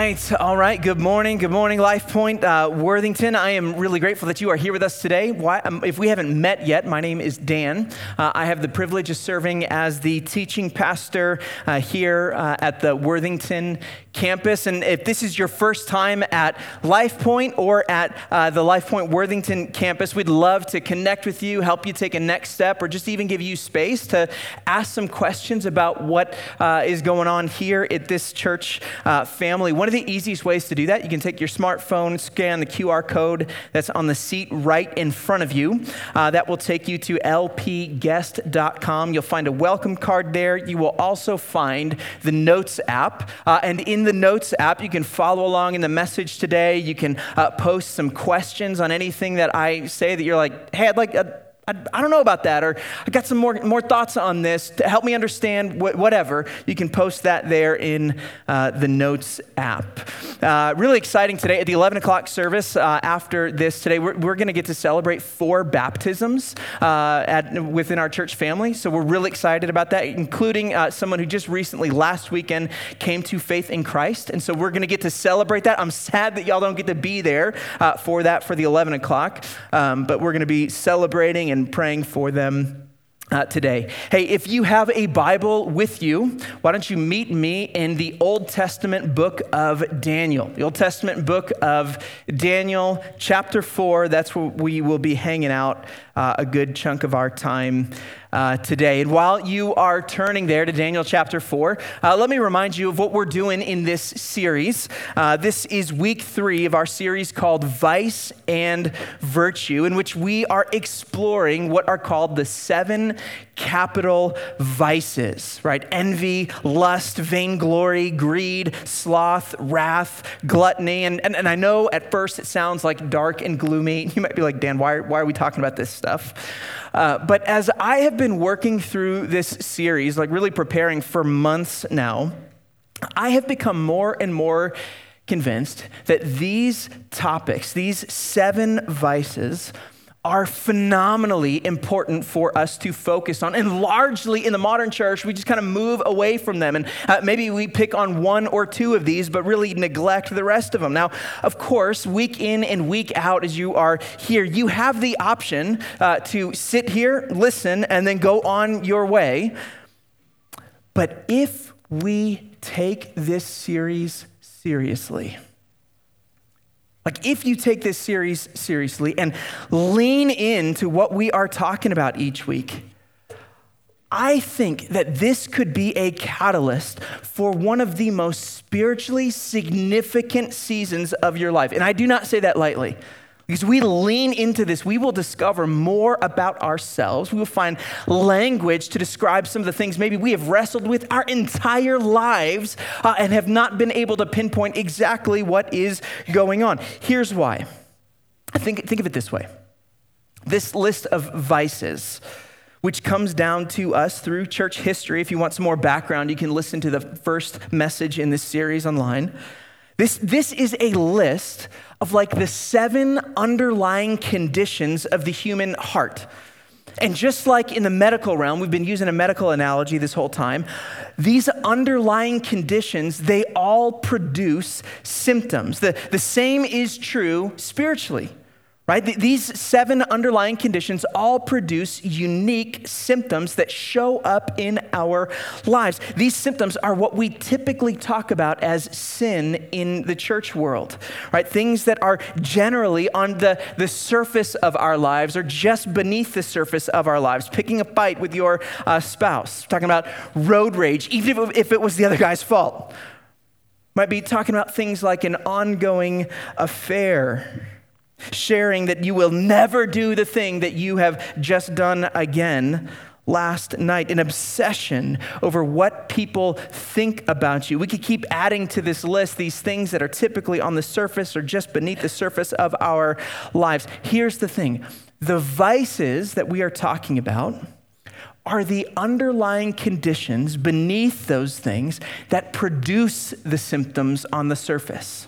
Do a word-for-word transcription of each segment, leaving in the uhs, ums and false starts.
right, all right. Good morning, good morning, Life Point uh, Worthington. I am really grateful that you are here with us today. Why, um, if we haven't met yet, my name is Dan. Uh, I have the privilege of serving as the teaching pastor uh, here uh, at the Worthington campus. And if this is your first time at Life Point or at uh, the Life Point Worthington campus, we'd love to connect with you, help you take a next step, or just even give you space to ask some questions about what uh, is going on here at this church uh, family. One of the easiest ways to do that, you can take your smartphone, scan the Q R code that's on the seat right in front of you. Uh, that will take you to L P guest dot com. You'll find a welcome card there. You will also find the Notes app. Uh, and in the Notes app, you can follow along in the message today. You can uh, post some questions on anything that I say that you're like, hey, I'd like a I, I don't know about that, or I got some more more thoughts on this to help me understand wh- whatever. You can post that there in uh, the Notes app. Uh, really exciting today at the eleven o'clock service. Uh, after this today, we're, we're going to get to celebrate four baptisms uh, at within our church family. So we're really excited about that, including uh, someone who just recently last weekend came to faith in Christ. And so we're going to get to celebrate that. I'm sad that y'all don't get to be there uh, for that for the eleven o'clock, um, but we're going to be celebrating and and praying for them uh, today. Hey, if you have a Bible with you, why don't you meet me in the Old Testament book of Daniel? The Old Testament book of Daniel, chapter four. That's where we will be hanging out uh, a good chunk of our time Uh, today. And while you are turning there to Daniel chapter four, uh, let me remind you of what we're doing in this series. Uh, this is week three of our series called Vice and Virtue, in which we are exploring what are called the seven capital vices, right? Envy, lust, vainglory, greed, sloth, wrath, gluttony. And, and, and I know at first it sounds like dark and gloomy. You might be like, Dan, why, why are we talking about this stuff? Uh, but as I have been working through this series, like really preparing for months now, I have become more and more convinced that these topics, these seven vices, are phenomenally important for us to focus on. And largely in the modern church, we just kind of move away from them. And uh, maybe we pick on one or two of these, but really neglect the rest of them. Now, of course, week in and week out, as you are here, you have the option uh, to sit here, listen, and then go on your way. But if we take this series seriously, Like if you take this series seriously and lean into what we are talking about each week, I think that this could be a catalyst for one of the most spiritually significant seasons of your life. And I do not say that lightly. Because we lean into this, we will discover more about ourselves. We will find language to describe some of the things maybe we have wrestled with our entire lives uh, and have not been able to pinpoint exactly what is going on. Here's why. Think, think of it this way. This list of vices, which comes down to us through church history. If you want some more background, you can listen to the first message in this series online. This, this is a list of like the seven underlying conditions of the human heart. And just like in the medical realm, we've been using a medical analogy this whole time, these underlying conditions, they all produce symptoms. The, the same is true spiritually. Right? These seven underlying conditions all produce unique symptoms that show up in our lives. These symptoms are what we typically talk about as sin in the church world, right? Things that are generally on the, the surface of our lives or just beneath the surface of our lives. Picking a fight with your uh, spouse, talking about road rage, even if, if it was the other guy's fault. Might be talking about things like an ongoing affair. Sharing that you will never do the thing that you have just done again last night. An obsession over what people think about you. We could keep adding to this list these things that are typically on the surface or just beneath the surface of our lives. Here's the thing. The vices that we are talking about are the underlying conditions beneath those things that produce the symptoms on the surface.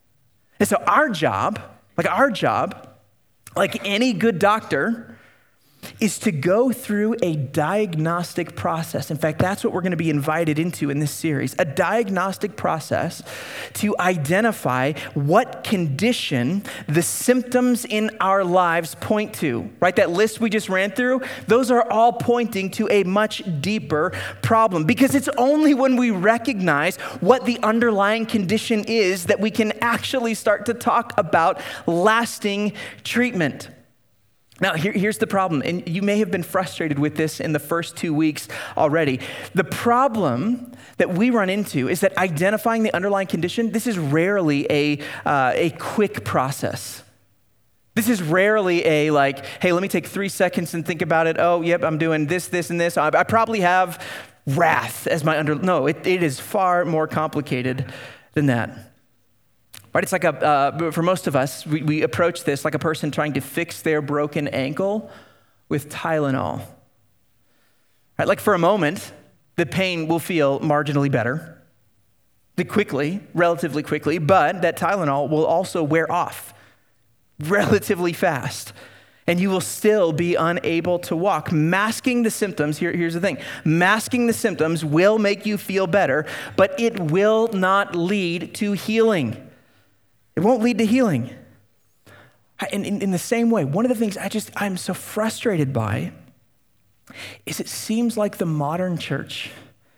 And so our job Like our job, like any good doctor, is to go through a diagnostic process. In fact, that's what we're going to be invited into in this series, a diagnostic process to identify what condition the symptoms in our lives point to, right? That list we just ran through, those are all pointing to a much deeper problem, because it's only when we recognize what the underlying condition is that we can actually start to talk about lasting treatment. Now, here, here's the problem, and you may have been frustrated with this in the first two weeks already. The problem that we run into is that identifying the underlying condition, this is rarely a, uh, a quick process. This is rarely a like, hey, let me take three seconds and think about it. Oh, yep, I'm doing this, this, and this. I, I probably have wrath as my under... No, it, it is far more complicated than that. Right, it's like a, uh, for most of us, we, we approach this like a person trying to fix their broken ankle with Tylenol. Right, like for a moment, the pain will feel marginally better, quickly, relatively quickly, but that Tylenol will also wear off relatively fast, and you will still be unable to walk. Masking the symptoms, here, here's the thing, masking the symptoms will make you feel better, but it will not lead to healing. It won't lead to healing. In, in, in the same way, one of the things I just, I'm so frustrated by is it seems like the modern church,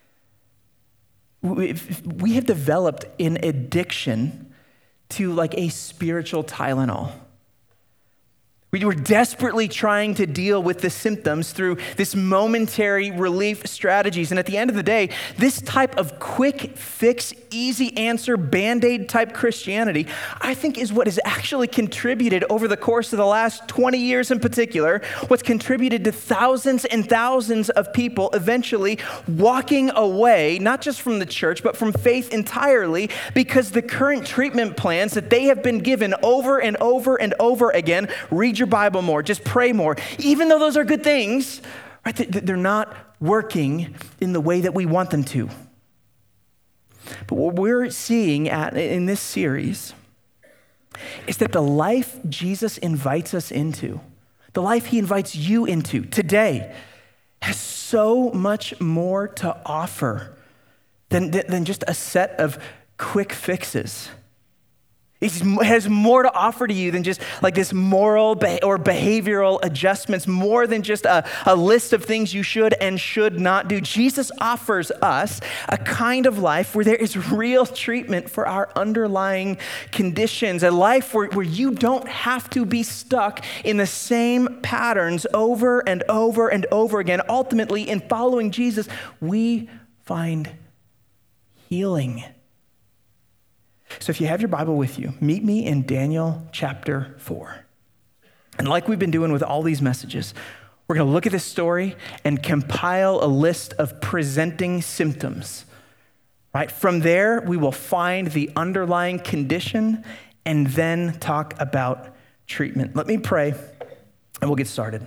we, we have developed an addiction to like a spiritual Tylenol. We were desperately trying to deal with the symptoms through this momentary relief strategies. And at the end of the day, this type of quick fix, easy answer, Band-Aid type Christianity, I think is what has actually contributed over the course of the last twenty years in particular, what's contributed to thousands and thousands of people eventually walking away, not just from the church, but from faith entirely, because the current treatment plans that they have been given over and over and over again, read your Bible more, just pray more, even though those are good things, right? They're not working in the way that we want them to. But what we're seeing at, in this series is that the life Jesus invites us into, the life he invites you into today, has so much more to offer than, than just a set of quick fixes. It has more to offer to you than just like this moral or behavioral adjustments, more than just a, a list of things you should and should not do. Jesus offers us a kind of life where there is real treatment for our underlying conditions, a life where, where you don't have to be stuck in the same patterns over and over and over again. Ultimately, in following Jesus, we find healing. So if you have your Bible with you, meet me in Daniel chapter four. And like we've been doing with all these messages, we're going to look at this story and compile a list of presenting symptoms, right? From there, we will find the underlying condition and then talk about treatment. Let me pray and we'll get started.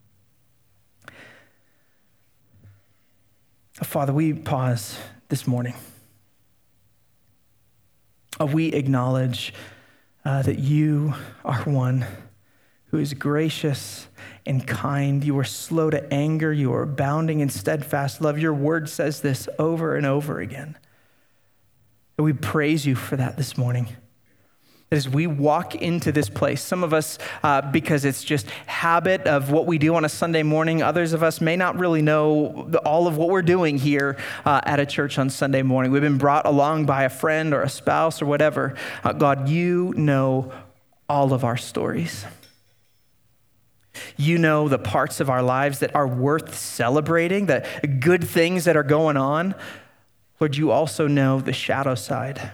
Father, we pause this morning. We acknowledge uh, that you are one who is gracious and kind. You are slow to anger. You are abounding in steadfast love. Your word says this over and over again. And we praise you for that this morning. As we walk into this place, some of us, uh, because it's just habit of what we do on a Sunday morning, others of us may not really know the, all of what we're doing here uh, at a church on Sunday morning. We've been brought along by a friend or a spouse or whatever. Uh, God, you know all of our stories. You know the parts of our lives that are worth celebrating, the good things that are going on. Lord, you also know the shadow side.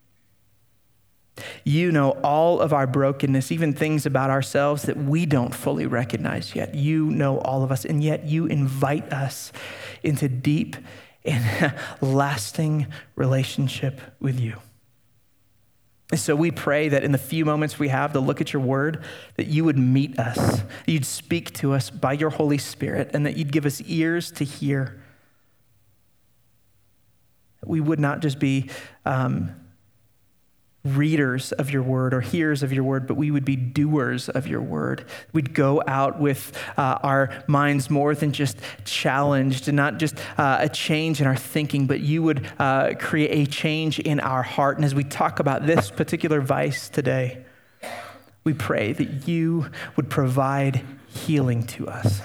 You know all of our brokenness, even things about ourselves that we don't fully recognize yet. You know all of us, and yet you invite us into deep and lasting relationship with you. And so we pray that in the few moments we have to look at your word, that you would meet us, that you'd speak to us by your Holy Spirit, and that you'd give us ears to hear. We would not just be um, readers of your word or hearers of your word, but we would be doers of your word. We'd go out with uh, our minds more than just challenged, and not just uh, a change in our thinking, but you would uh, create a change in our heart. And as we talk about this particular vice today, we pray that you would provide healing to us.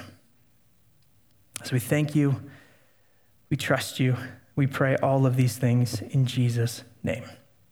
So we thank you, we trust you, we pray all of these things in Jesus' name.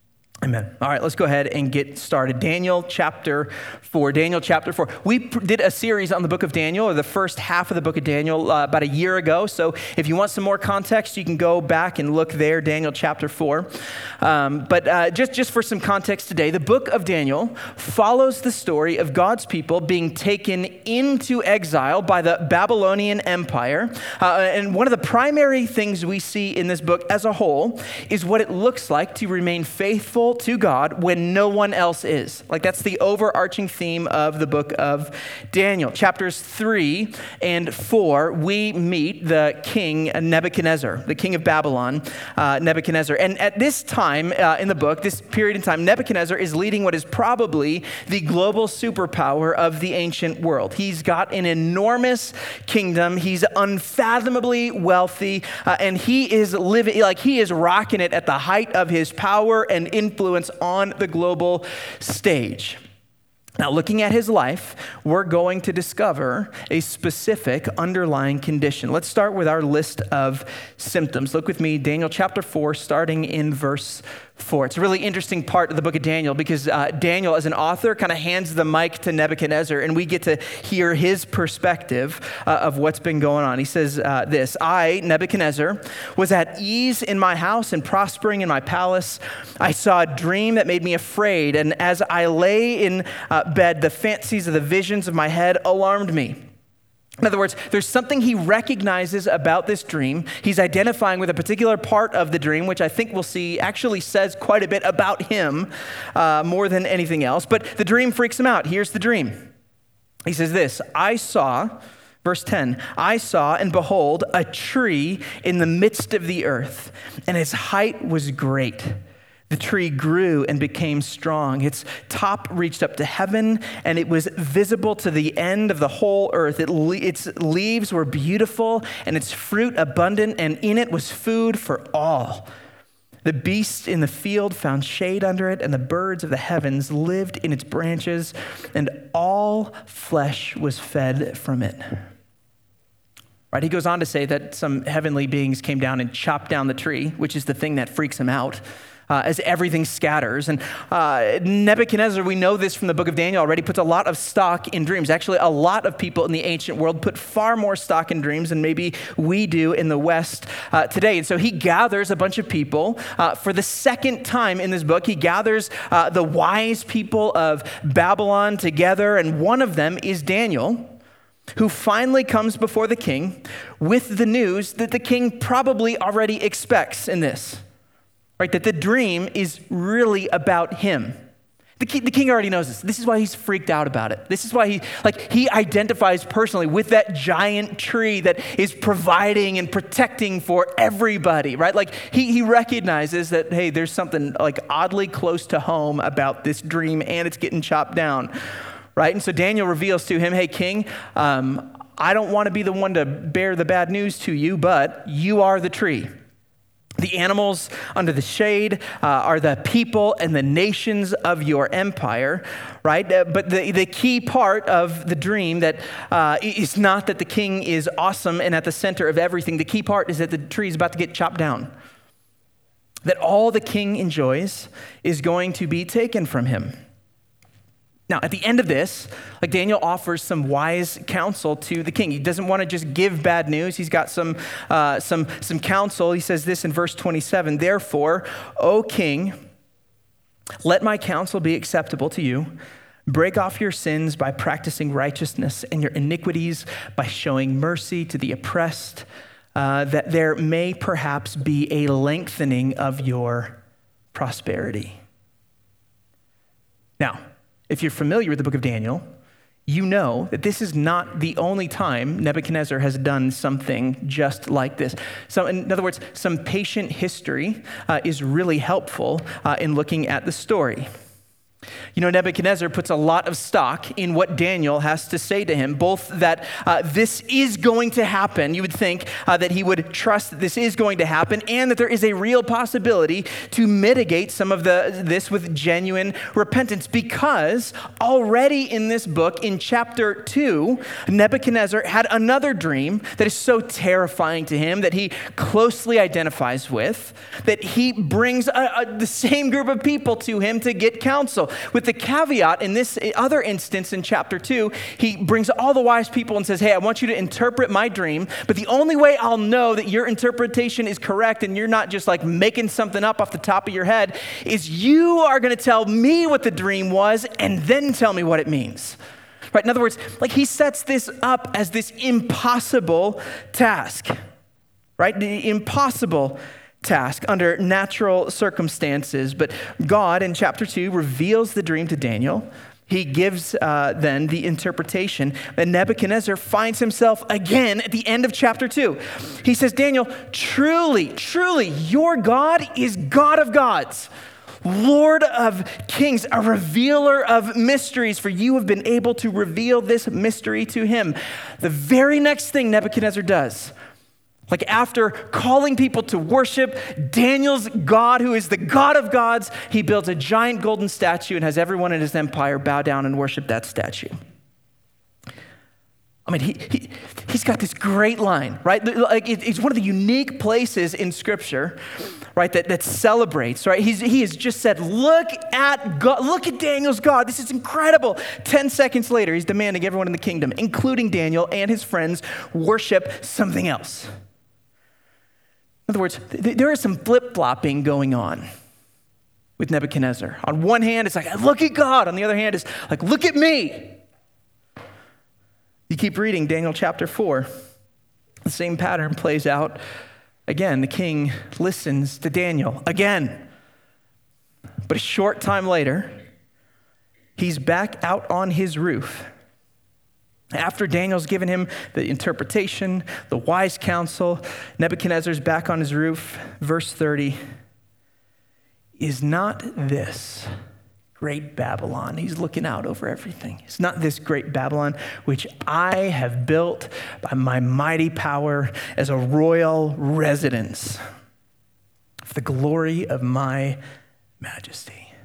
Amen. All right, let's go ahead and get started. Daniel chapter four. Daniel chapter four. We pr- did a series on the book of Daniel, or the first half of the book of Daniel, uh, about a year ago. So if you want some more context, you can go back and look there, Daniel chapter four. Um, but uh, just, just for some context today, the book of Daniel follows the story of God's people being taken into exile by the Babylonian Empire. Uh, and one of the primary things we see in this book as a whole is what it looks like to remain faithful to God when no one else is. Like, that's the overarching theme of the book of Daniel. Chapters three and four, we meet the king Nebuchadnezzar, the king of Babylon, uh, Nebuchadnezzar. And at this time uh, in the book, this period in time, Nebuchadnezzar is leading what is probably the global superpower of the ancient world. He's got an enormous kingdom. He's unfathomably wealthy, uh, and he is living, like he is rocking it at the height of his power and influence influence on the global stage. Now, looking at his life, we're going to discover a specific underlying condition. Let's start with our list of symptoms. Look with me, Daniel chapter four, starting in verse four. It's a really interesting part of the book of Daniel because uh, Daniel, as an author, kind of hands the mic to Nebuchadnezzar, and we get to hear his perspective uh, of what's been going on. He says uh, this, I, Nebuchadnezzar, was at ease in my house and prospering in my palace. I saw a dream that made me afraid, and as I lay in uh, bed, the fancies of the visions of my head alarmed me. In other words, there's something he recognizes about this dream. He's identifying with a particular part of the dream, which I think we'll see actually says quite a bit about him uh, more than anything else. But the dream freaks him out. Here's the dream. He says this, I saw, verse ten, I saw and behold a tree in the midst of the earth, and its height was great. The tree grew and became strong. Its top reached up to heaven, and it was visible to the end of the whole earth. It le- its leaves were beautiful, and its fruit abundant, and in it was food for all. The beasts in the field found shade under it, and the birds of the heavens lived in its branches, and all flesh was fed from it. Right? He goes on to say that some heavenly beings came down and chopped down the tree, which is the thing that freaks him out. Uh, as everything scatters. And uh, Nebuchadnezzar, we know this from the book of Daniel already, puts a lot of stock in dreams. Actually, a lot of people in the ancient world put far more stock in dreams than maybe we do in the West uh, today. And so he gathers a bunch of people. Uh, for the second time in this book, he gathers uh, the wise people of Babylon together, and one of them is Daniel, who finally comes before the king with the news that the king probably already expects in this. Right, that the dream is really about him. The king, the king already knows this. This is why he's freaked out about it. This is why he, like, he identifies personally with that giant tree that is providing and protecting for everybody, right? Like, he, he recognizes that, hey, there's something like oddly close to home about this dream, and it's getting chopped down, right? And so Daniel reveals to him, hey, king, um, I don't want to be the one to bear the bad news to you, but you are the tree. The animals under the shade uh, are the people and the nations of your empire, right? Uh, but the, the key part of the dream that uh, is not that the king is awesome and at the center of everything. The key part is that the tree is about to get chopped down. That all the king enjoys is going to be taken from him. Now, at the end of this, like Daniel offers some wise counsel to the king. He doesn't want to just give bad news. He's got some, uh, some, some counsel. He says this in verse twenty-seven, therefore, O king, let my counsel be acceptable to you. Break off your sins by practicing righteousness and your iniquities by showing mercy to the oppressed, uh, that there may perhaps be a lengthening of your prosperity. Now, if you're familiar with the book of Daniel, you know that this is not the only time Nebuchadnezzar has done something just like this. So, in other words, some patient history uh, is really helpful uh, in looking at the story. You know, Nebuchadnezzar puts a lot of stock in what Daniel has to say to him, both that uh, this is going to happen. You would think uh, that he would trust that this is going to happen, and that there is a real possibility to mitigate some of the this with genuine repentance, because already in this book, in chapter two, Nebuchadnezzar had another dream that is so terrifying to him that he closely identifies with, that he brings a, a, the same group of people to him to get counsel. With the caveat, in this other instance in chapter two, he brings all the wise people and says, hey, I want you to interpret my dream, but the only way I'll know that your interpretation is correct and you're not just like making something up off the top of your head is you are going to tell me what the dream was and then tell me what it means. Right? In other words, like he sets this up as this impossible task, right? The impossible task under natural circumstances. But God in chapter two reveals the dream to Daniel. He gives uh, then the interpretation, and Nebuchadnezzar finds himself again at the end of chapter two. He says, Daniel, truly, truly, your God is God of gods, Lord of kings, a revealer of mysteries, for you have been able to reveal this mystery to him. The very next thing Nebuchadnezzar does, like after calling people to worship Daniel's God, who is the God of gods, he builds a giant golden statue and has everyone in his empire bow down and worship that statue. I mean, he, he, he's got this great line, right? Like it, it's one of the unique places in Scripture, right, that, that celebrates, right? He's, he has just said, look at God, look at Daniel's God. This is incredible. Ten seconds later, he's demanding everyone in the kingdom, including Daniel and his friends, worship something else. In other words, th- there is some flip-flopping going on with Nebuchadnezzar. On one hand, it's like, look at God. On the other hand, it's like, look at me. You keep reading Daniel chapter four. The same pattern plays out again. The king listens to Daniel again. But a short time later, he's back out on his roof. After Daniel's given him the interpretation, the wise counsel, Nebuchadnezzar's back on his roof. Verse thirty, is not this great Babylon? He's looking out over everything. It's not this great Babylon, which I have built by my mighty power as a royal residence for the glory of my majesty.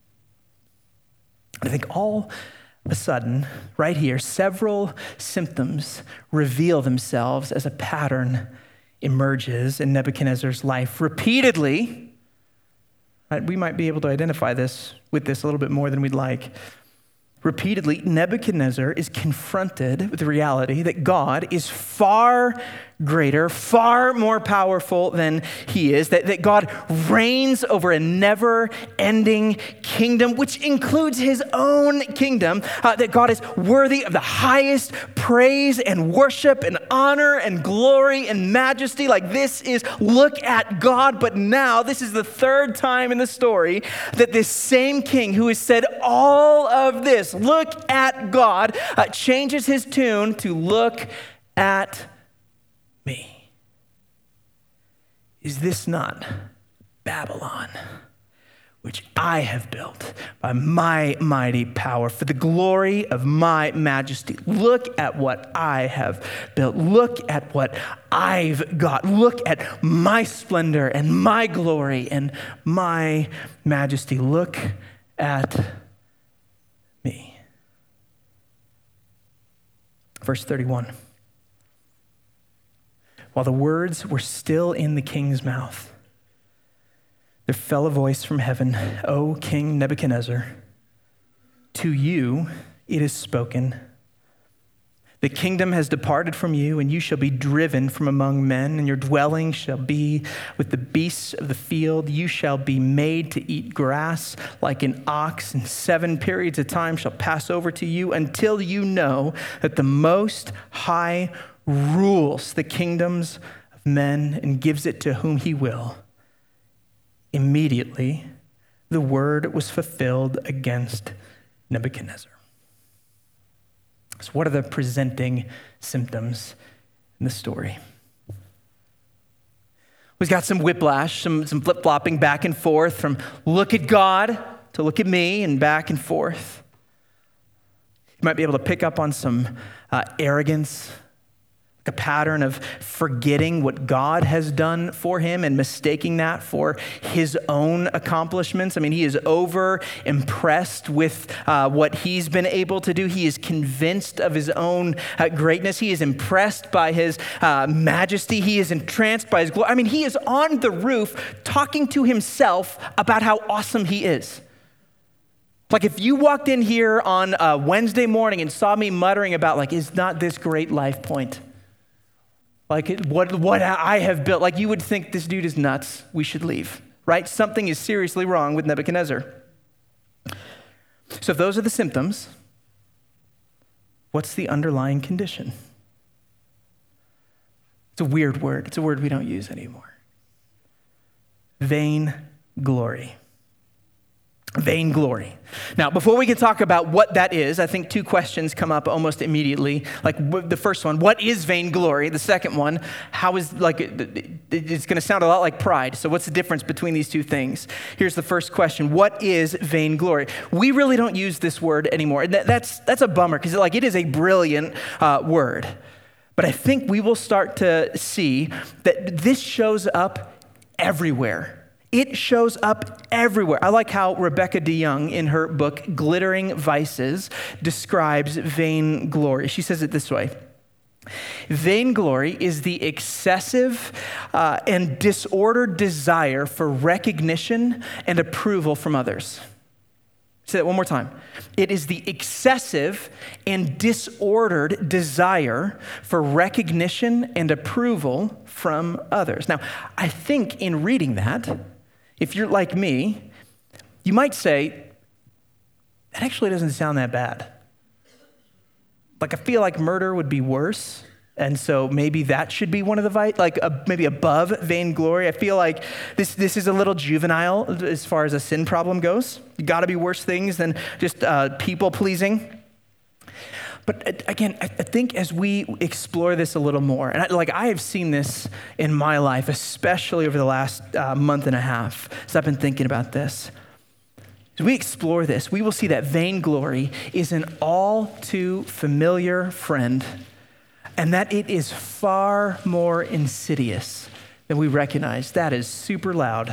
I think all of a sudden, right here, several symptoms reveal themselves as a pattern emerges in Nebuchadnezzar's life. Repeatedly, right, we might be able to identify this with this a little bit more than we'd like. Repeatedly, Nebuchadnezzar is confronted with the reality that God is far greater, far more powerful than he is, that, that God reigns over a never-ending kingdom, which includes his own kingdom, uh, that God is worthy of the highest praise and worship and honor and glory and majesty. Like this is, look at God, but now this is the third time in the story that this same king who has said all of this, look at God, uh, changes his tune to look at me. Is this not Babylon, which I have built by my mighty power for the glory of my majesty? Look at what I have built. Look at what I've got. Look at my splendor and my glory and my majesty. Look at me. Verse thirty-one. While the words were still in the king's mouth, there fell a voice from heaven, O King Nebuchadnezzar, to you it is spoken. The kingdom has departed from you, and you shall be driven from among men, and your dwelling shall be with the beasts of the field. You shall be made to eat grass like an ox, and seven periods of time shall pass over to you until you know that the Most High rules the kingdoms of men and gives it to whom he will. Immediately, the word was fulfilled against Nebuchadnezzar. So what are the presenting symptoms in the story? We've got some whiplash, some, some flip-flopping back and forth from look at God to look at me and back and forth. You might be able to pick up on some uh, arrogance, a pattern of forgetting what God has done for him and mistaking that for his own accomplishments. I mean, he is over impressed with uh, what he's been able to do. He is convinced of his own uh, greatness. He is impressed by his uh, majesty. He is entranced by his glory. I mean, he is on the roof talking to himself about how awesome he is. Like if you walked in here on a Wednesday morning and saw me muttering about like, is not this great Life Point? Like what, what I have built, like you would think this dude is nuts, we should leave, right? Something is seriously wrong with Nebuchadnezzar. So if those are the symptoms, what's the underlying condition? It's a weird word. It's a word we don't use anymore. Vain glory. Vainglory. Now, before we can talk about what that is, I think two questions come up almost immediately. Like the first one, what is vainglory? The second one, how is, like, it's going to sound a lot like pride. So what's the difference between these two things? Here's the first question. What is vainglory? We really don't use this word anymore. And that, that's, that's a bummer because like it is a brilliant uh, word. But I think we will start to see that this shows up everywhere. It shows up everywhere. I like how Rebecca DeYoung in her book, Glittering Vices, describes vainglory. She says it this way. Vainglory is the excessive uh, and disordered desire for recognition and approval from others. Say that one more time. It is the excessive and disordered desire for recognition and approval from others. Now, I think in reading that, if you're like me, you might say, that actually doesn't sound that bad. Like, I feel like murder would be worse, and so maybe that should be one of the, vi- like uh, maybe above vainglory. I feel like this this is a little juvenile as far as a sin problem goes. You gotta be worse things than just uh, people pleasing. But again, I think as we explore this a little more, and I, like I have seen this in my life, especially over the last uh, month and a half, as I've been thinking about this. As we explore this, we will see that vainglory is an all too familiar friend, and that it is far more insidious than we recognize. That is super loud.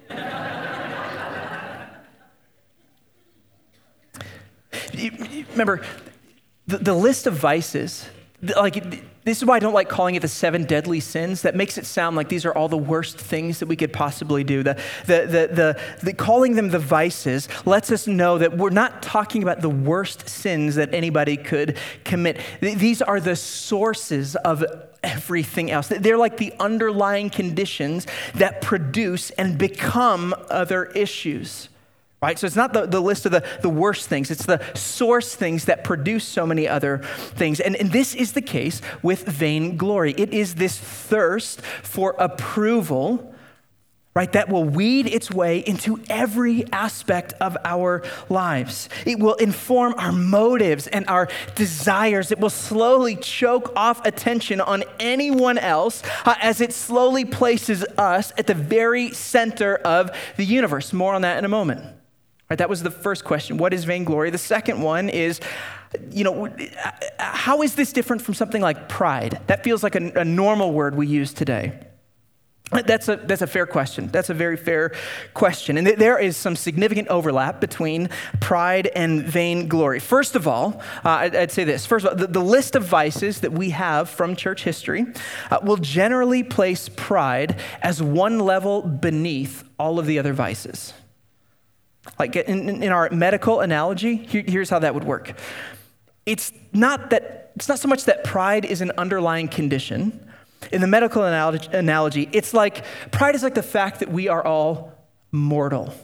you, you remember, The, the list of vices, like this is why I don't like calling it the seven deadly sins. That makes it sound like these are all the worst things that we could possibly do. The, the, the, the, the calling them the vices lets us know that we're not talking about the worst sins that anybody could commit. These are the sources of everything else. They're like the underlying conditions that produce and become other issues. Right? So it's not the, the list of the, the worst things. It's the source things that produce so many other things. And, and this is the case with vainglory. It is this thirst for approval, right, that will weed its way into every aspect of our lives. It will inform our motives and our desires. It will slowly choke off attention on anyone else uh, as it slowly places us at the very center of the universe. More on that in a moment. Right, that was the first question. What is vainglory? The second one is, you know, how is this different from something like pride? That feels like a, a normal word we use today. That's a, that's a fair question. That's a very fair question. And th- there is some significant overlap between pride and vainglory. First of all, uh, I'd, I'd say this. First of all, the, the list of vices that we have from church history uh, will generally place pride as one level beneath all of the other vices. Like in, in our medical analogy, here, here's how that would work. It's not that, it's not so much that pride is an underlying condition. In the medical analogy, analogy, it's like, pride is like the fact that we are all mortal.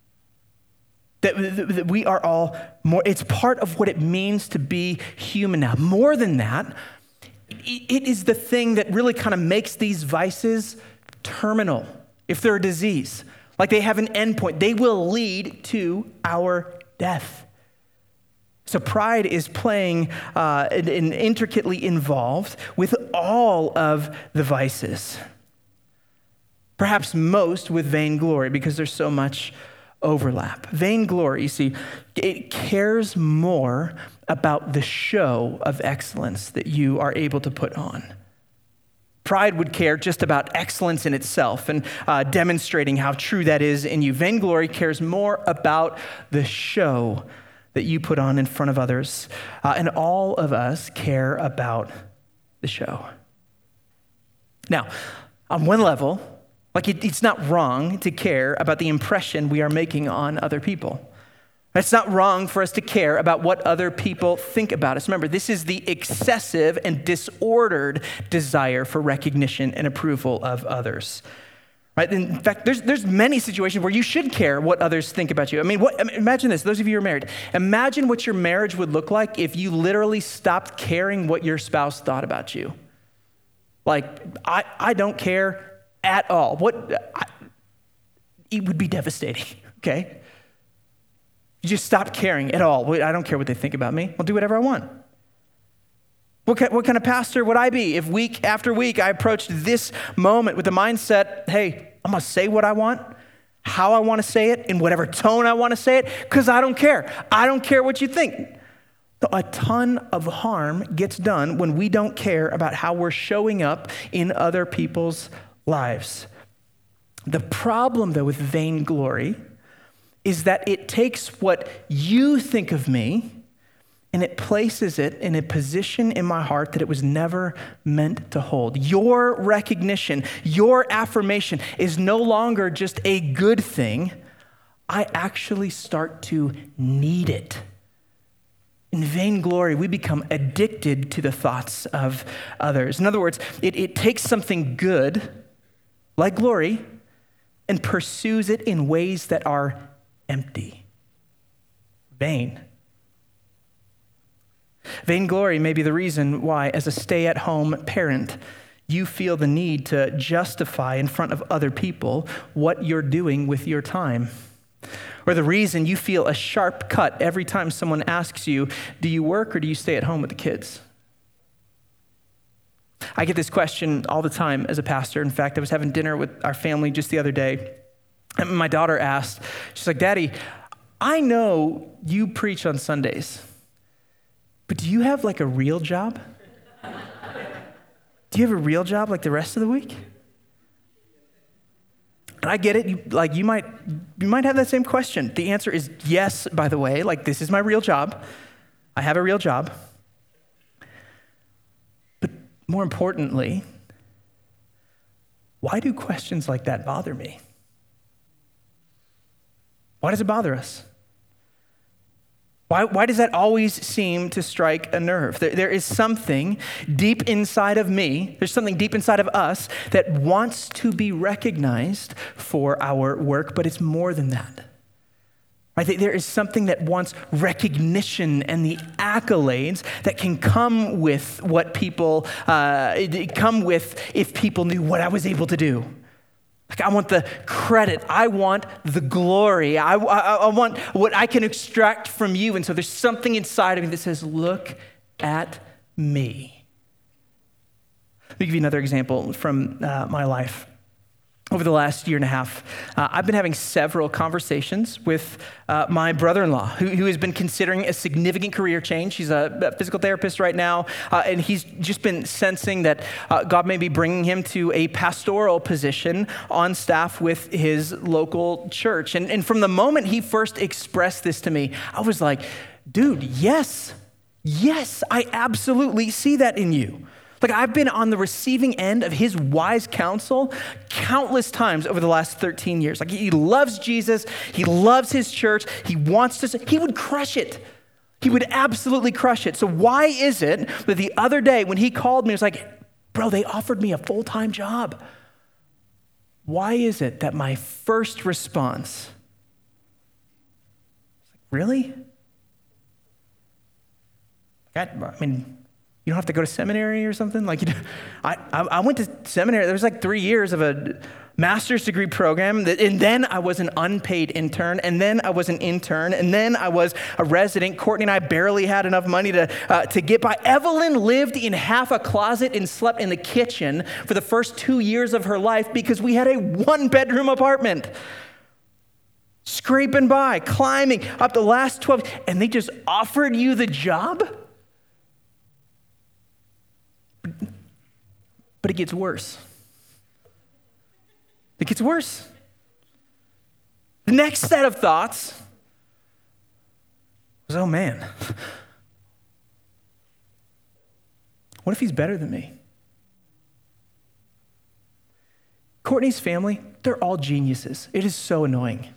That, that we are all more, it's part of what it means to be human now. More than that, it is the thing that really kind of makes these vices terminal, if they're a disease. Like they have an endpoint. They will lead to our death. So pride is playing uh, and, and intricately involved with all of the vices. Perhaps most with vainglory, because there's so much overlap. Vainglory, you see, it cares more about the show of excellence that you are able to put on. Pride would care just about excellence in itself and uh, demonstrating how true that is in you. Vainglory cares more about the show that you put on in front of others. Uh, and all of us care about the show. Now, on one level, like it, it's not wrong to care about the impression we are making on other people. It's not wrong for us to care about what other people think about us. Remember, this is the excessive and disordered desire for recognition and approval of others. Right? In fact, there's there's many situations where you should care what others think about you. I mean, what, imagine this, those of you who are married. Imagine what your marriage would look like if you literally stopped caring what your spouse thought about you. Like, I, I don't care at all. What I, it would be devastating, okay? You just stop caring at all. I don't care what they think about me. I'll do whatever I want. What kind, what kind of pastor would I be if week after week I approached this moment with the mindset, hey, I'm going to say what I want, how I want to say it, in whatever tone I want to say it, because I don't care. I don't care what you think. A ton of harm gets done when we don't care about how we're showing up in other people's lives. The problem, though, with vainglory is that it takes what you think of me and it places it in a position in my heart that it was never meant to hold. Your recognition, your affirmation is no longer just a good thing. I actually start to need it. In vainglory, we become addicted to the thoughts of others. In other words, it, it takes something good, like glory, and pursues it in ways that are empty, vain. Vainglory may be the reason why, as a stay-at-home parent, you feel the need to justify in front of other people what you're doing with your time. Or the reason you feel a sharp cut every time someone asks you, do you work or do you stay at home with the kids? I get this question all the time as a pastor. In fact, I was having dinner with our family just the other day, and my daughter asked, she's like, Daddy, I know you preach on Sundays, but do you have like a real job? Do you have a real job like the rest of the week? And I get it, you, like you might you might have that same question. The answer is yes, by the way, like this is my real job. I have a real job. But more importantly, why do questions like that bother me? Why does it bother us? Why, why does that always seem to strike a nerve? There, there is something deep inside of me, there's something deep inside of us that wants to be recognized for our work, but it's more than that. Right? There is something that wants recognition and the accolades that can come with what people, uh, come with if people knew what I was able to do. Like I want the credit. I want the glory. I, I, I want what I can extract from you. And so there's something inside of me that says, look at me. Let me give you another example from uh, my life. Over the last year and a half, uh, I've been having several conversations with uh, my brother-in-law, who, who has been considering a significant career change. He's a, a physical therapist right now, uh, and he's just been sensing that uh, God may be bringing him to a pastoral position on staff with his local church. And, and from the moment he first expressed this to me, I was like, dude, yes, yes, I absolutely see that in you. Like I've been on the receiving end of his wise counsel countless times over the last thirteen years. Like he loves Jesus, he loves his church, he wants to, he would crush it. He would absolutely crush it. So why is it that the other day when he called me, it was like, bro, they offered me a full-time job. Why is it that my first response, really? I, I mean, you don't have to go to seminary or something? Like, you know, I, I I went to seminary. There was like three years of a master's degree program, and then I was an unpaid intern, and then I was an intern, and then I was a resident. Courtney and I barely had enough money to, uh, to get by. Evelyn lived in half a closet and slept in the kitchen for the first two years of her life because we had a one-bedroom apartment. Scraping by, climbing up the last twelve, and they just offered you the job? But it gets worse. It gets worse. The next set of thoughts was, oh man, what if he's better than me? Courtney's family, they're all geniuses. It is so annoying.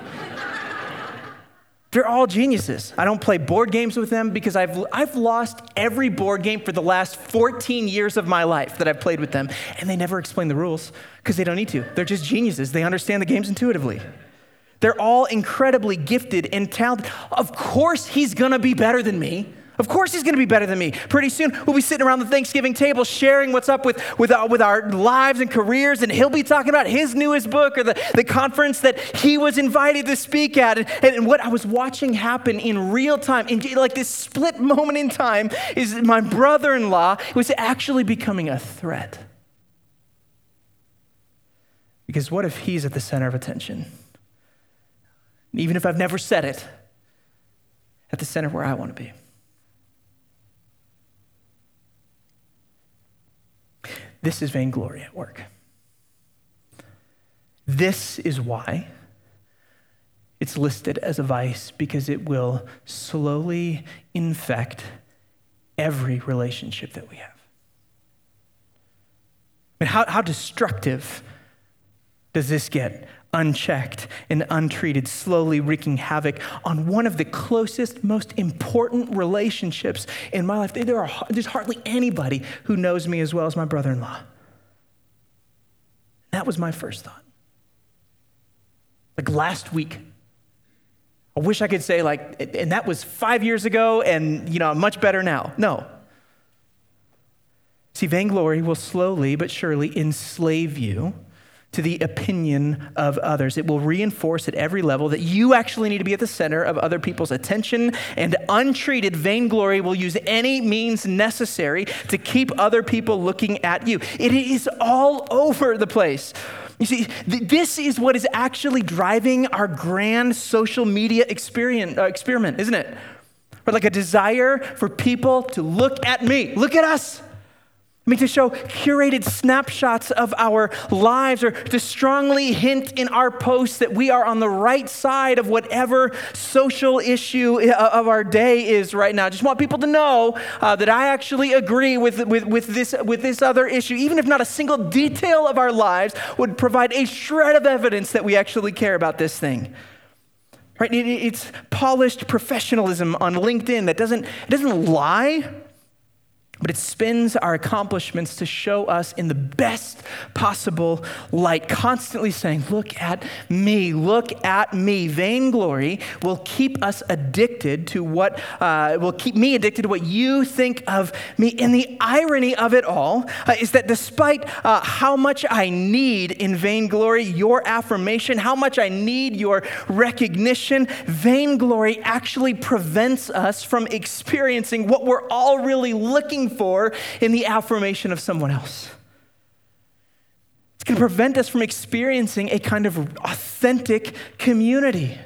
They're all geniuses. I don't play board games with them because I've I've lost every board game for the last fourteen years of my life that I've played with them, and they never explain the rules because they don't need to. They're just geniuses. They understand the games intuitively. They're all incredibly gifted and talented. Of course he's gonna be better than me. Of course he's gonna be better than me. Pretty soon we'll be sitting around the Thanksgiving table sharing what's up with, with, our, with our lives and careers, and he'll be talking about his newest book or the, the conference that he was invited to speak at. And, and what I was watching happen in real time, in like this split moment in time, is my brother-in-law was actually becoming a threat. Because what if he's at the center of attention? Even if I've never said it, at the center where I want to be. This is vainglory at work. This is why it's listed as a vice, because it will slowly infect every relationship that we have. I mean, how, how destructive does this get? Unchecked and untreated, slowly wreaking havoc on one of the closest, most important relationships in my life. There are, there's hardly anybody who knows me as well as my brother-in-law. That was my first thought. Like last week, I wish I could say like, and that was five years ago and, you know, I'm much better now. No. See, vainglory will slowly but surely enslave you to the opinion of others. It will reinforce at every level that you actually need to be at the center of other people's attention, and untreated vainglory will use any means necessary to keep other people looking at you. It is all over the place. You see, th- this is what is actually driving our grand social media experience, uh, experiment, isn't it? Or like a desire for people to look at me, look at us. I mean, to show curated snapshots of our lives, or to strongly hint in our posts that we are on the right side of whatever social issue of our day is right now. Just want people to know uh, that I actually agree with, with, with, this, with this other issue, even if not a single detail of our lives would provide a shred of evidence that we actually care about this thing. Right? It, it's polished professionalism on LinkedIn that doesn't, it doesn't lie, but it spins our accomplishments to show us in the best possible light, constantly saying, look at me, look at me. Vainglory will keep us addicted to what, uh, will keep me addicted to what you think of me. And the irony of it all uh, is that despite uh, how much I need in vainglory, your affirmation, how much I need your recognition, vainglory actually prevents us from experiencing what we're all really looking for in the affirmation of someone else. It's going to prevent us from experiencing a kind of authentic community.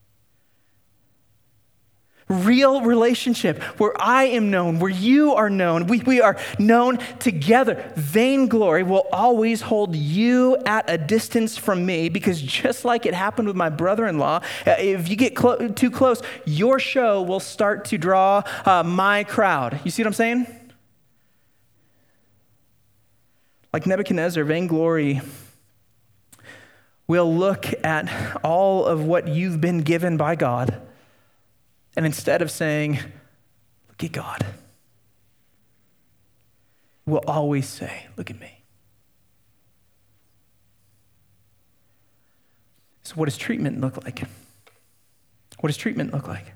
Real relationship where I am known, where you are known, we, we are known together. Vainglory will always hold you at a distance from me, because just like it happened with my brother-in-law, if you get clo- too close, your show will start to draw uh, my crowd. You see what I'm saying? Like Nebuchadnezzar, vainglory will look at all of what you've been given by God, and instead of saying, look at God, will always say, look at me. So what does treatment look like? What does treatment look like?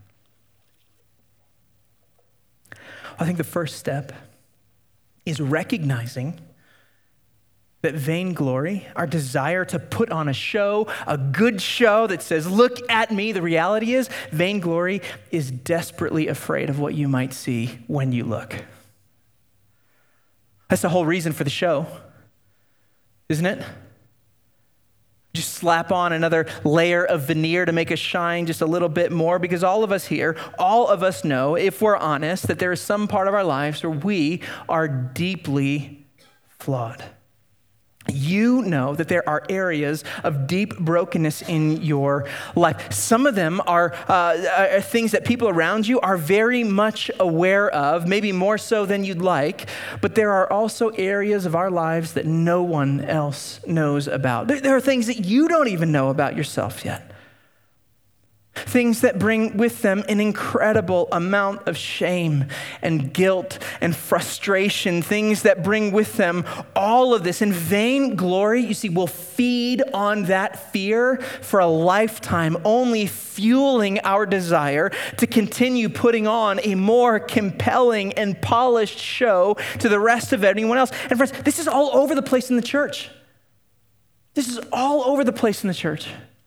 I think the first step is recognizing that vainglory, our desire to put on a show, a good show that says, look at me, the reality is, vainglory is desperately afraid of what you might see when you look. That's the whole reason for the show, isn't it? Just slap on another layer of veneer to make us shine just a little bit more, because all of us here, all of us know, if we're honest, that there is some part of our lives where we are deeply flawed. You know that there are areas of deep brokenness in your life. Some of them are, uh, are things that people around you are very much aware of, maybe more so than you'd like, but there are also areas of our lives that no one else knows about. There, there are things that you don't even know about yourself yet. Things that bring with them an incredible amount of shame and guilt and frustration. Things that bring with them all of this. And vainglory, you see, will feed on that fear for a lifetime, only fueling our desire to continue putting on a more compelling and polished show to the rest of anyone else. And friends, this is all over the place in the church. This is all over the place in the church.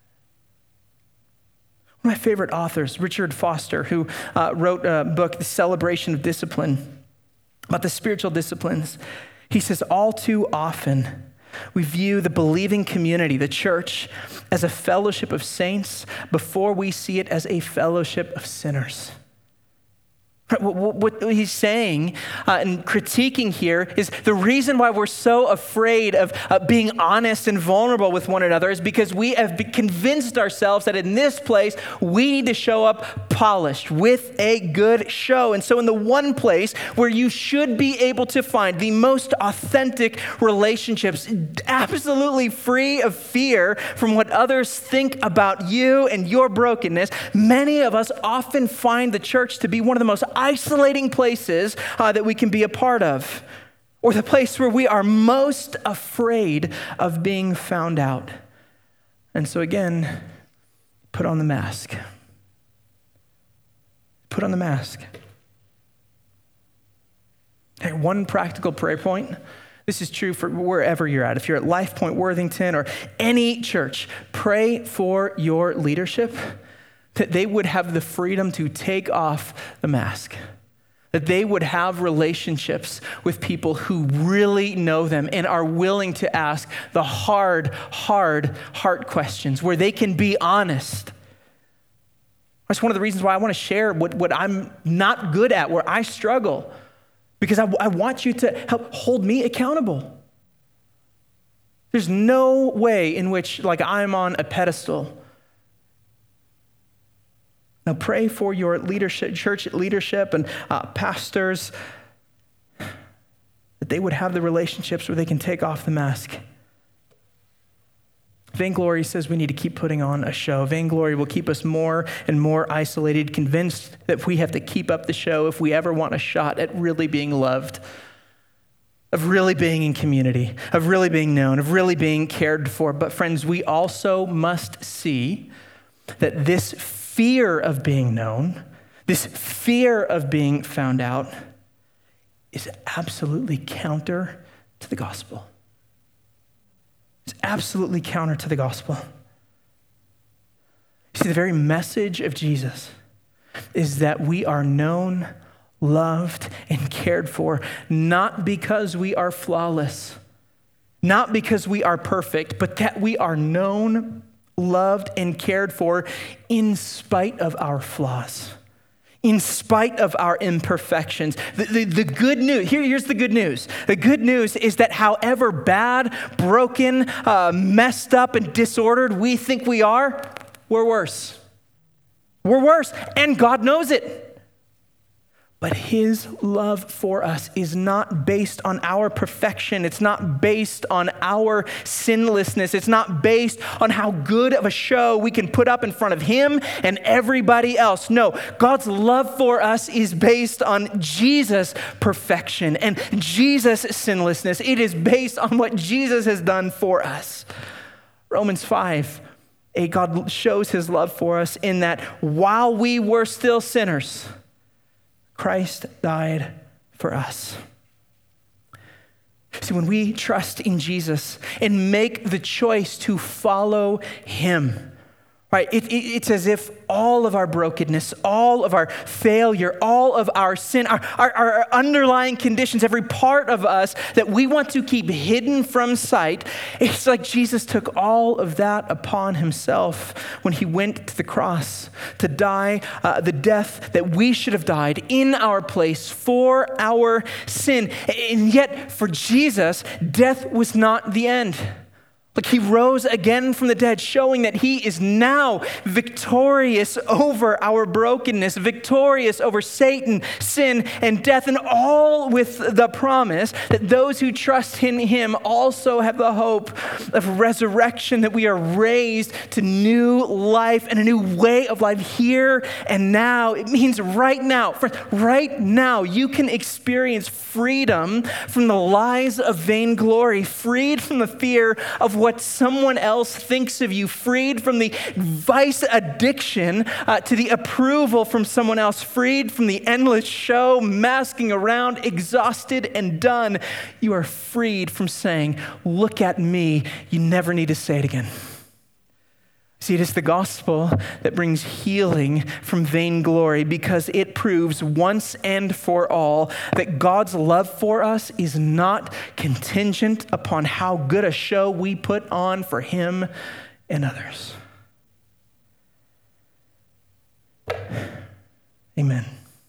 One of my favorite authors, Richard Foster, who uh, wrote a book, The Celebration of Discipline, about the spiritual disciplines. He says, all too often, we view the believing community, the church, as a fellowship of saints before we see it as a fellowship of sinners. What he's saying uh, and critiquing here is the reason why we're so afraid of uh, being honest and vulnerable with one another is because we have convinced ourselves that in this place we need to show up polished with a good show. And so in the one place where you should be able to find the most authentic relationships, absolutely free of fear from what others think about you and your brokenness, many of us often find the church to be one of the most isolating places uh, that we can be a part of, or the place where we are most afraid of being found out. And so again, put on the mask. Put on the mask. Hey, one practical prayer point. This is true for wherever you're at. If you're at Life Point Worthington or any church, pray for your leadership, that they would have the freedom to take off the mask, that they would have relationships with people who really know them and are willing to ask the hard, hard heart questions where they can be honest. That's one of the reasons why I want to share what, what I'm not good at, where I struggle, because I, I want you to help hold me accountable. There's no way in which like I'm on a pedestal. Now pray for your leadership, church leadership and uh, pastors, that they would have the relationships where they can take off the mask. Vainglory says we need to keep putting on a show. Vainglory will keep us more and more isolated, convinced that we have to keep up the show if we ever want a shot at really being loved, of really being in community, of really being known, of really being cared for. But friends, we also must see that this fear of being known, this fear of being found out, is absolutely counter to the gospel. It's absolutely counter to the gospel. You see, the very message of Jesus is that we are known, loved, and cared for, not because we are flawless, not because we are perfect, but that we are known, loved, and cared for in spite of our flaws, in spite of our imperfections. The, the, the good news, here, here's the good news. The good news is that however bad, broken, uh, messed up, and disordered we think we are, we're worse. We're worse, and God knows it. But his love for us is not based on our perfection. It's not based on our sinlessness. It's not based on how good of a show we can put up in front of him and everybody else. No, God's love for us is based on Jesus' perfection and Jesus' sinlessness. It is based on what Jesus has done for us. Romans five, a God shows his love for us in that while we were still sinners, Christ died for us. See, when we trust in Jesus and make the choice to follow him, right, it, it, it's as if all of our brokenness, all of our failure, all of our sin, our, our, our underlying conditions, every part of us that we want to keep hidden from sight, it's like Jesus took all of that upon himself when he went to the cross to die uh, the death that we should have died in our place for our sin. And yet for Jesus, death was not the end. Like he rose again from the dead, showing that he is now victorious over our brokenness, victorious over Satan, sin, and death, and all with the promise that those who trust in him also have the hope of resurrection, that we are raised to new life and a new way of life here and now. It means right now, friends, right now, you can experience freedom from the lies of vainglory, freed from the fear of what someone else thinks of you, freed from the vice addiction uh, to the approval from someone else, freed from the endless show, masking around, exhausted and done. You are freed from saying, look at me. You never need to say it again. See, it is the gospel that brings healing from vainglory because it proves once and for all that God's love for us is not contingent upon how good a show we put on for him and others. Amen.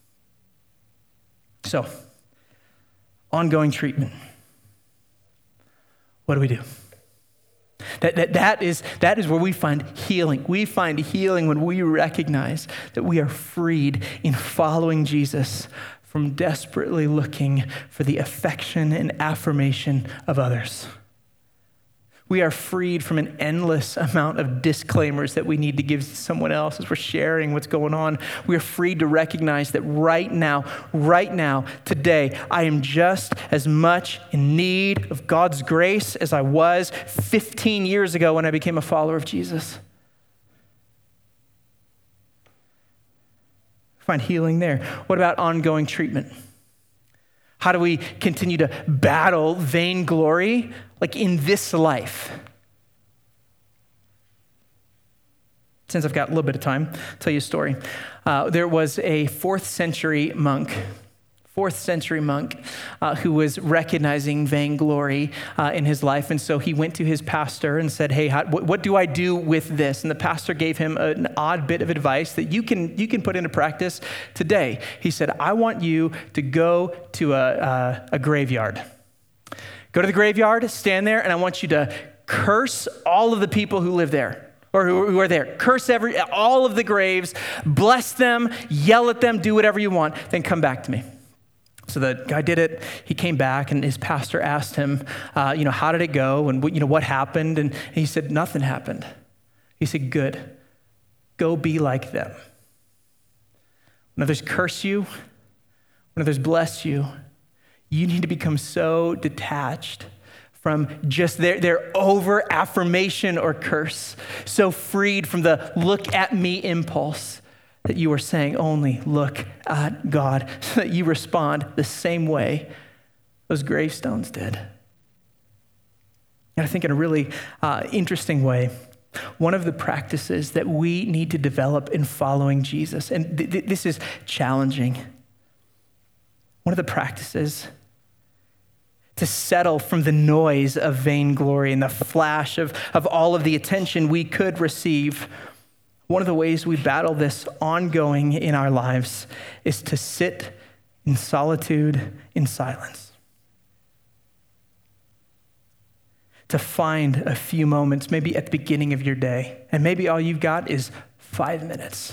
So, ongoing treatment. What do we do? That, that, that, is, that is where we find healing. We find healing when we recognize that we are freed in following Jesus from desperately looking for the affection and affirmation of others. We are freed from an endless amount of disclaimers that we need to give someone else as we're sharing what's going on. We are freed to recognize that right now, right now, today, I am just as much in need of God's grace as I was fifteen years ago when I became a follower of Jesus. Find healing there. What about ongoing treatment? How do we continue to battle vainglory like in this life? Since I've got a little bit of time, I'll tell you a story. Uh, there was a fourth century monk, fourth century monk uh, who was recognizing vainglory uh, in his life. And so he went to his pastor and said, hey, how, what, what do I do with this? And the pastor gave him an odd bit of advice that you can, you can put into practice today. He said, I want you to go to a, a, a graveyard. Go to the graveyard, stand there, and I want you to curse all of the people who live there or who, who are there. Curse every all of the graves, bless them, yell at them, do whatever you want, then come back to me. So the guy did it. He came back, and his pastor asked him, uh, you know, how did it go, and you know what happened? And he said, nothing happened. He said, good. Go be like them. When others curse you, when others bless you, you need to become so detached from just their, their over affirmation or curse, so freed from the look at me impulse, that you are saying only look at God, so that you respond the same way those gravestones did. And I think in a really uh, interesting way, one of the practices that we need to develop in following Jesus, and th- th- this is challenging, one of the practices to settle from the noise of vainglory and the flash of, of all of the attention we could receive. One of the ways we battle this ongoing in our lives is to sit in solitude, in silence. To find a few moments, maybe at the beginning of your day, and maybe all you've got is five minutes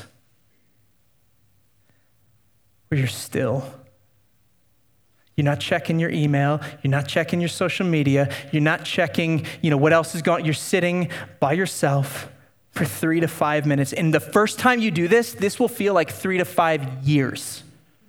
where you're still. You're not checking your email. You're not checking your social media. You're not checking, you know, what else is going on. You're sitting by yourself for three to five minutes. And the first time you do this, this will feel like three to five years.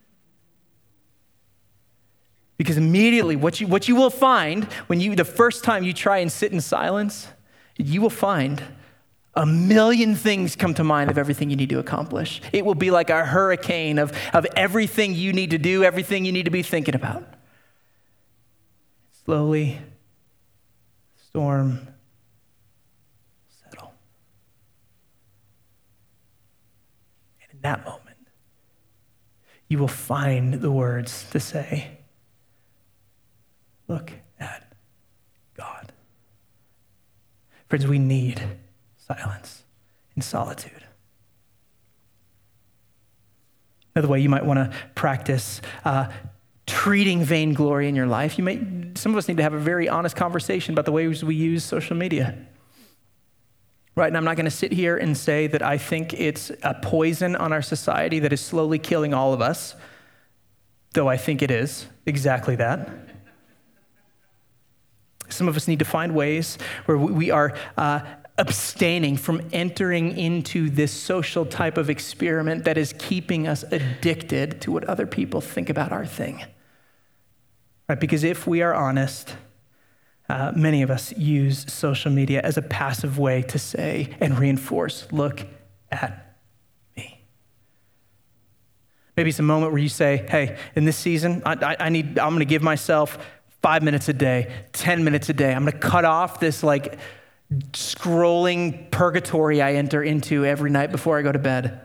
Because immediately what you, what you will find when you, the first time you try and sit in silence, you will find a million things come to mind of everything you need to accomplish. It will be like a hurricane of, of everything you need to do, everything you need to be thinking about. slowly, storm settle. And in that moment, you will find the words to say, look at God. Friends, we need silence and solitude. Another way you might want to practice uh, treating vainglory in your life, you might, some of us need to have a very honest conversation about the ways we use social media. Right, and I'm not going to sit here and say that I think it's a poison on our society that is slowly killing all of us, though I think it is exactly that. Some of us need to find ways where we are uh, abstaining from entering into this social type of experiment that is keeping us addicted to what other people think about our thing. Right, because if we are honest, Uh, many of us use social media as a passive way to say and reinforce, look at me. Maybe it's a moment where you say, hey, in this season, I, I, I need, I'm going to give myself five minutes a day, ten minutes a day. I'm going to cut off this like scrolling purgatory I enter into every night before I go to bed.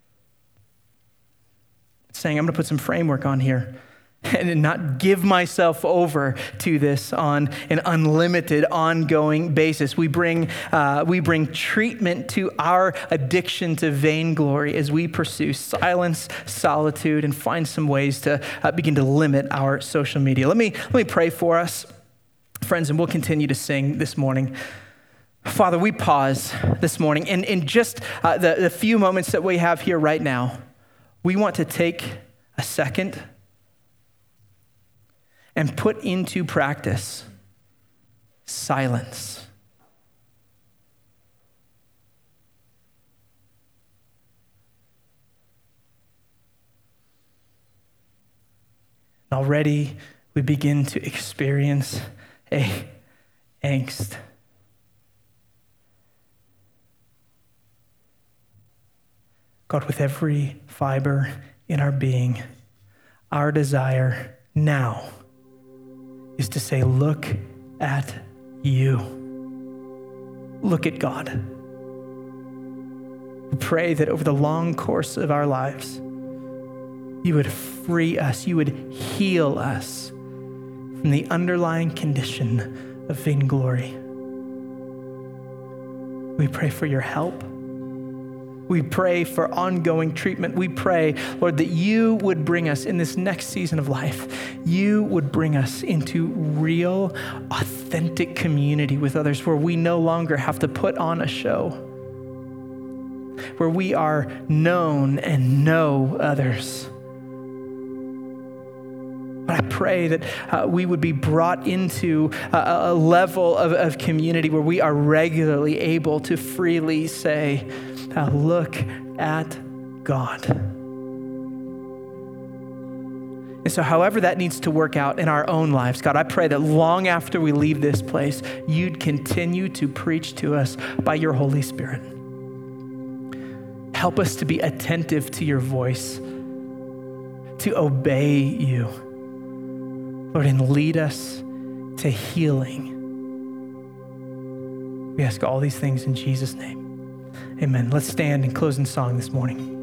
It's saying I'm going to put some framework on here and not give myself over to this on an unlimited, ongoing basis. We bring uh, we bring treatment to our addiction to vainglory as we pursue silence, solitude, and find some ways to uh, begin to limit our social media. Let me let me pray for us, friends, and we'll continue to sing this morning. Father, we pause this morning, and in just uh, the, the few moments that we have here right now, we want to take a second and put into practice silence. Already we begin to experience a angst. God, with every fiber in our being, our desire now is to say, look at you. Look at God. We pray that over the long course of our lives, you would free us, you would heal us from the underlying condition of vainglory. We pray for your help. We pray for ongoing treatment. We pray, Lord, that you would bring us in this next season of life, you would bring us into real, authentic community with others where we no longer have to put on a show, where we are known and know others. But I pray that uh, we would be brought into a, a level of, of community where we are regularly able to freely say, uh, look at God. And so however that needs to work out in our own lives, God, I pray that long after we leave this place, you'd continue to preach to us by your Holy Spirit. Help us to be attentive to your voice, to obey you, Lord, and lead us to healing. We ask all these things in Jesus' name. Amen. Let's stand and close in song this morning.